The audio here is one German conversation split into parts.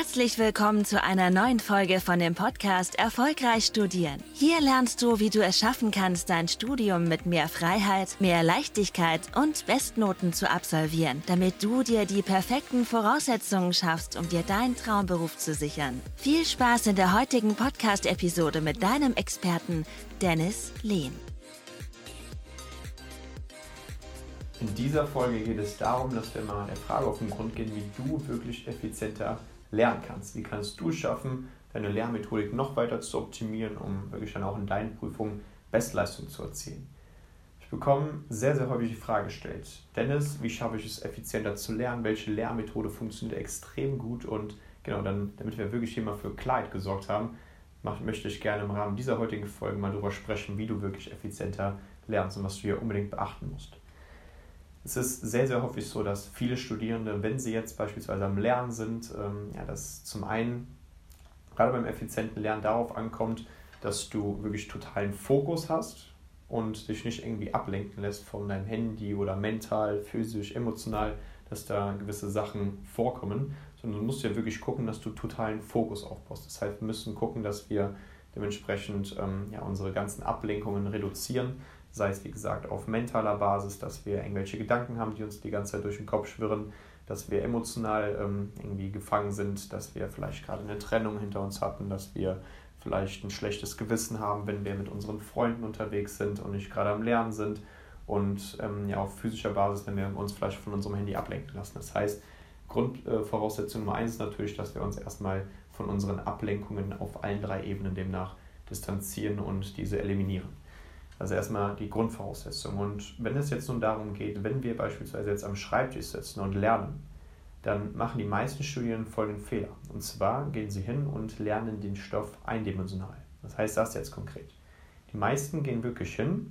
Herzlich willkommen zu einer neuen Folge von dem Podcast Erfolgreich Studieren. Hier lernst du, wie du es schaffen kannst, dein Studium mit mehr Freiheit, mehr Leichtigkeit und Bestnoten zu absolvieren, damit du dir die perfekten Voraussetzungen schaffst, um dir deinen Traumberuf zu sichern. Viel Spaß in der heutigen Podcast-Episode mit deinem Experten Dennis Lehn. In dieser Folge geht es darum, dass wir mal der Frage auf den Grund gehen, wie du wirklich effizienter lernen kannst. Wie kannst du es schaffen, deine Lernmethodik noch weiter zu optimieren, um wirklich dann auch in deinen Prüfungen Bestleistung zu erzielen. Ich bekomme sehr, sehr häufig die Frage gestellt: Dennis, wie schaffe ich es effizienter zu lernen? Welche Lernmethode funktioniert extrem gut? Und genau, damit wir wirklich hier mal für Klarheit gesorgt haben, möchte ich gerne im Rahmen dieser heutigen Folge mal darüber sprechen, wie du wirklich effizienter lernst und was du hier unbedingt beachten musst. Es ist sehr, sehr häufig so, dass viele Studierende, wenn sie jetzt beispielsweise am Lernen sind, dass zum einen gerade beim effizienten Lernen darauf ankommt, dass du wirklich totalen Fokus hast und dich nicht irgendwie ablenken lässt von deinem Handy oder mental, physisch, emotional, dass da gewisse Sachen vorkommen, sondern du musst ja wirklich gucken, dass du totalen Fokus aufbaust. Das heißt, wir müssen gucken, dass wir dementsprechend unsere ganzen Ablenkungen reduzieren. Sei es, wie gesagt, auf mentaler Basis, dass wir irgendwelche Gedanken haben, die uns die ganze Zeit durch den Kopf schwirren, dass wir emotional irgendwie gefangen sind, dass wir vielleicht gerade eine Trennung hinter uns hatten, dass wir vielleicht ein schlechtes Gewissen haben, wenn wir mit unseren Freunden unterwegs sind und nicht gerade am Lernen sind und auf physischer Basis, wenn wir uns vielleicht von unserem Handy ablenken lassen. Das heißt, Grundvoraussetzung Nummer 1 ist natürlich, dass wir uns erstmal von unseren Ablenkungen auf allen 3 Ebenen demnach distanzieren und diese eliminieren. Also erstmal die Grundvoraussetzung. Und wenn es jetzt nun darum geht, wenn wir beispielsweise jetzt am Schreibtisch sitzen und lernen, dann machen die meisten Studierenden folgenden Fehler. Und zwar gehen sie hin und lernen den Stoff eindimensional. Was heißt das jetzt konkret? Die meisten gehen wirklich hin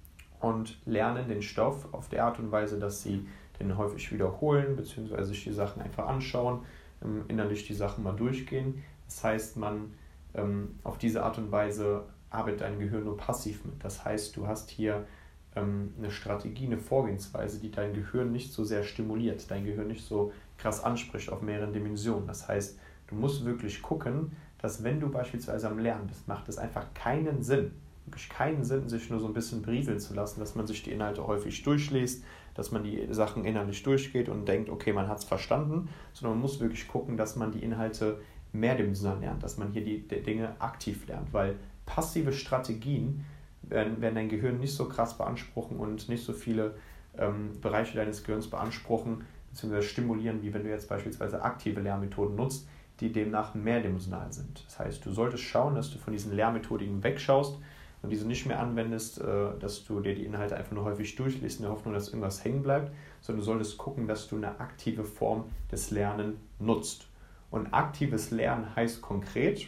und lernen den Stoff auf der Art und Weise, dass sie den häufig wiederholen, beziehungsweise sich die Sachen einfach anschauen, innerlich die Sachen mal durchgehen. Das heißt, man auf diese Art und Weise arbeitet dein Gehirn nur passiv mit. Das heißt, du hast hier eine Strategie, eine Vorgehensweise, die dein Gehirn nicht so sehr stimuliert, dein Gehirn nicht so krass anspricht auf mehreren Dimensionen. Das heißt, du musst wirklich gucken, dass wenn du beispielsweise am Lernen bist, macht es einfach keinen Sinn, wirklich keinen Sinn, sich nur so ein bisschen berieseln zu lassen, dass man sich die Inhalte häufig durchliest, dass man die Sachen innerlich durchgeht und denkt, okay, man hat es verstanden, sondern man muss wirklich gucken, dass man die Inhalte mehrdimensional lernt, dass man hier die Dinge aktiv lernt, weil passive Strategien werden dein Gehirn nicht so krass beanspruchen und nicht so viele Bereiche deines Gehirns beanspruchen bzw. stimulieren, wie wenn du jetzt beispielsweise aktive Lehrmethoden nutzt, die demnach mehrdimensional sind. Das heißt, du solltest schauen, dass du von diesen Lehrmethodiken wegschaust und diese nicht mehr anwendest, dass du dir die Inhalte einfach nur häufig durchliest in der Hoffnung, dass irgendwas hängen bleibt, sondern du solltest gucken, dass du eine aktive Form des Lernens nutzt. Und aktives Lernen heißt konkret,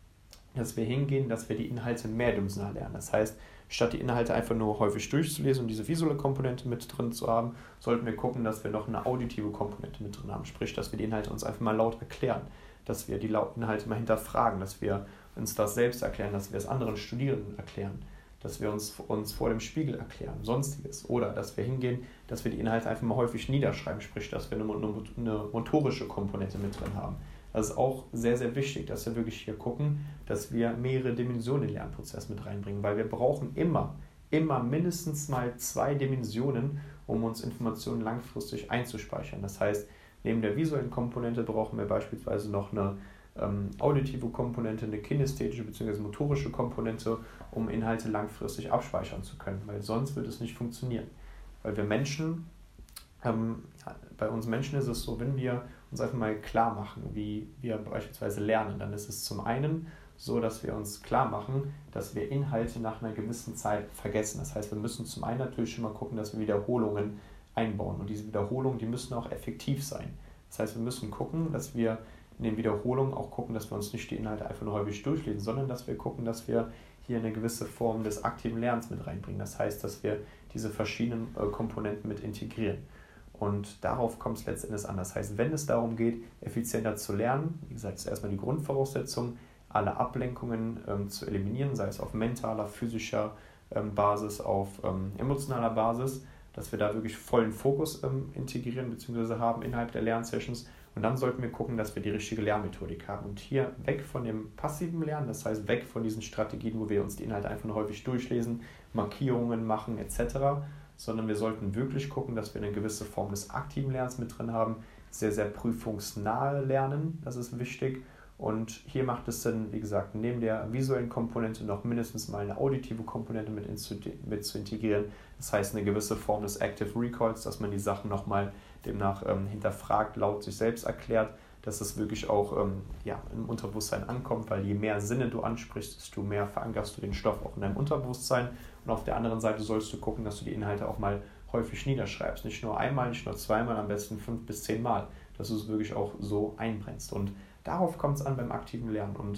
dass wir hingehen, dass wir die Inhalte mehrdimensional lernen. Das heißt, statt die Inhalte einfach nur häufig durchzulesen und diese visuelle Komponente mit drin zu haben, sollten wir gucken, dass wir noch eine auditive Komponente mit drin haben. Sprich, dass wir die Inhalte uns einfach mal laut erklären, dass wir die Inhalte mal hinterfragen, dass wir uns das selbst erklären, dass wir es anderen Studierenden erklären, dass wir uns vor dem Spiegel erklären, sonstiges. Oder dass wir hingehen, dass wir die Inhalte einfach mal häufig niederschreiben, sprich, dass wir eine motorische Komponente mit drin haben. Das ist auch sehr, sehr wichtig, dass wir wirklich hier gucken, dass wir mehrere Dimensionen in den Lernprozess mit reinbringen, weil wir brauchen immer mindestens mal 2 Dimensionen, um uns Informationen langfristig einzuspeichern. Das heißt, neben der visuellen Komponente brauchen wir beispielsweise noch eine auditive Komponente, eine kinästhetische bzw. motorische Komponente, um Inhalte langfristig abspeichern zu können, weil sonst wird es nicht funktionieren. Weil wir Menschen, bei uns Menschen ist es so, wenn wir uns einfach mal klar machen, wie wir beispielsweise lernen, dann ist es zum einen so, dass wir uns klar machen, dass wir Inhalte nach einer gewissen Zeit vergessen. Das heißt, wir müssen zum einen natürlich schon mal gucken, dass wir Wiederholungen einbauen. Und diese Wiederholungen, die müssen auch effektiv sein. Das heißt, wir müssen gucken, dass wir in den Wiederholungen auch gucken, dass wir uns nicht die Inhalte einfach nur häufig durchlesen, sondern dass wir gucken, dass wir hier eine gewisse Form des aktiven Lernens mit reinbringen. Das heißt, dass wir diese verschiedenen Komponenten mit integrieren. Und darauf kommt es letztendlich an. Das heißt, wenn es darum geht, effizienter zu lernen, wie gesagt, ist erstmal die Grundvoraussetzung, alle Ablenkungen zu eliminieren, sei es auf mentaler, physischer Basis, auf emotionaler Basis, dass wir da wirklich vollen Fokus integrieren bzw. haben innerhalb der Lernsessions Und dann sollten wir gucken, dass wir die richtige Lernmethodik haben. Und hier weg von dem passiven Lernen, das heißt weg von diesen Strategien, wo wir uns die Inhalte einfach nur häufig durchlesen, Markierungen machen etc., sondern wir sollten wirklich gucken, dass wir eine gewisse Form des aktiven Lernens mit drin haben, sehr, sehr prüfungsnahe Lernen, das ist wichtig. Und hier macht es Sinn, wie gesagt, neben der visuellen Komponente noch mindestens mal eine auditive Komponente mit zu integrieren. Das heißt, eine gewisse Form des Active Recalls, dass man die Sachen nochmal demnach hinterfragt, laut sich selbst erklärt, dass es wirklich auch im Unterbewusstsein ankommt, weil je mehr Sinne du ansprichst, desto mehr verankerst du den Stoff auch in deinem Unterbewusstsein. Und auf der anderen Seite sollst du gucken, dass du die Inhalte auch mal häufig niederschreibst. Nicht nur einmal, nicht nur zweimal, am besten 5 bis 10 Mal, dass du es wirklich auch so einbrennst. Und darauf kommt es an beim aktiven Lernen. Und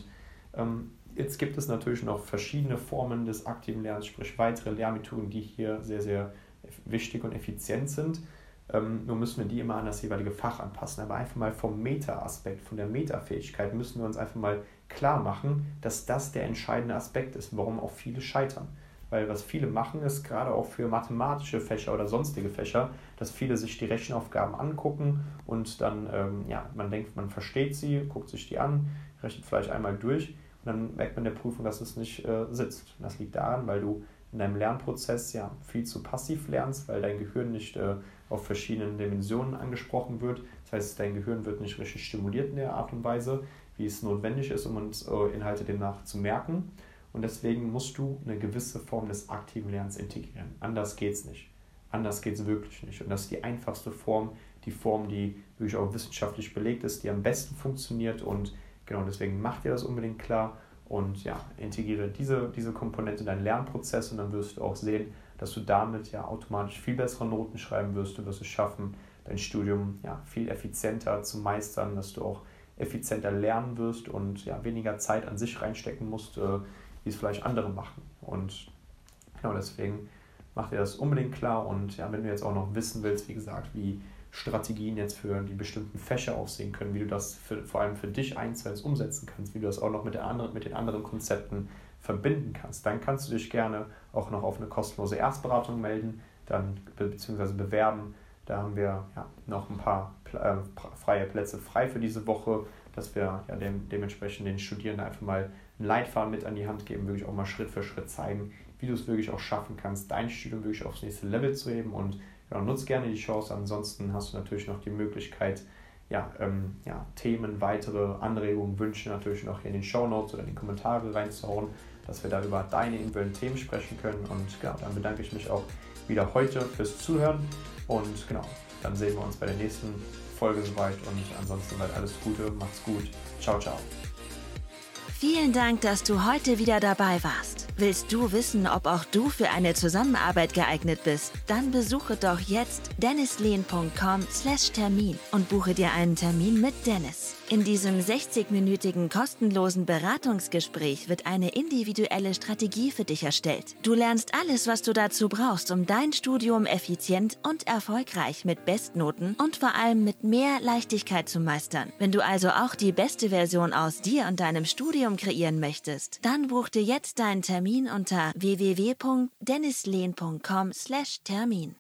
jetzt gibt es natürlich noch verschiedene Formen des aktiven Lernens, sprich weitere Lernmethoden, die hier sehr, sehr wichtig und effizient sind. Nur müssen wir die immer an das jeweilige Fach anpassen. Aber einfach mal vom Meta-Aspekt, von der Metafähigkeit müssen wir uns einfach mal klar machen, dass das der entscheidende Aspekt ist, warum auch viele scheitern. Weil was viele machen, ist gerade auch für mathematische Fächer oder sonstige Fächer, dass viele sich die Rechenaufgaben angucken und dann, man denkt, man versteht sie, guckt sich die an, rechnet vielleicht einmal durch und dann merkt man in der Prüfung, dass es nicht sitzt. Und das liegt daran, weil du in deinem Lernprozess viel zu passiv lernst, weil dein Gehirn nicht auf verschiedenen Dimensionen angesprochen wird. Das heißt, dein Gehirn wird nicht richtig stimuliert in der Art und Weise, wie es notwendig ist, um uns Inhalte demnach zu merken. Und deswegen musst du eine gewisse Form des aktiven Lernens integrieren. Anders geht es nicht. Anders geht es wirklich nicht. Und das ist die einfachste Form, die Form, die wirklich auch wissenschaftlich belegt ist, die am besten funktioniert. Und genau deswegen mach dir das unbedingt klar und integriere diese Komponente in deinen Lernprozess und dann wirst du auch sehen, dass du damit automatisch viel bessere Noten schreiben wirst. Du wirst es schaffen, dein Studium viel effizienter zu meistern, dass du auch effizienter lernen wirst und weniger Zeit an sich reinstecken musst, wie es vielleicht andere machen. Und genau deswegen mach dir das unbedingt klar. Und wenn du jetzt auch noch wissen willst, wie gesagt, wie Strategien jetzt für die bestimmten Fächer aussehen können, wie du das vor allem für dich eins umsetzen kannst, wie du das auch noch mit den anderen Konzepten verbinden kannst, dann kannst du dich gerne auch noch auf eine kostenlose Erstberatung melden, dann beziehungsweise bewerben. Da haben wir noch ein paar freie Plätze frei für diese Woche, dass wir dementsprechend den Studierenden einfach mal einen Leitfaden mit an die Hand geben, wirklich auch mal Schritt für Schritt zeigen, wie du es wirklich auch schaffen kannst, dein Studium wirklich aufs nächste Level zu heben und nutz gerne die Chance. Ansonsten hast du natürlich noch die Möglichkeit, Themen, weitere Anregungen, Wünsche natürlich noch hier in den Shownotes oder in die Kommentare reinzuhauen, dass wir da über deine individuellen Themen sprechen können. Und dann bedanke ich mich auch wieder heute fürs Zuhören und dann sehen wir uns bei der nächsten Folge soweit und ansonsten alles Gute, macht's gut, ciao, ciao. Vielen Dank, dass du heute wieder dabei warst. Willst du wissen, ob auch du für eine Zusammenarbeit geeignet bist? Dann besuche doch jetzt dennislehn.com/Termin und buche dir einen Termin mit Dennis. In diesem 60-minütigen kostenlosen Beratungsgespräch wird eine individuelle Strategie für dich erstellt. Du lernst alles, was du dazu brauchst, um dein Studium effizient und erfolgreich mit Bestnoten und vor allem mit mehr Leichtigkeit zu meistern. Wenn du also auch die beste Version aus dir und deinem Studium kreieren möchtest, dann buch dir jetzt deinen Termin unter www.dennislehn.com/Termin.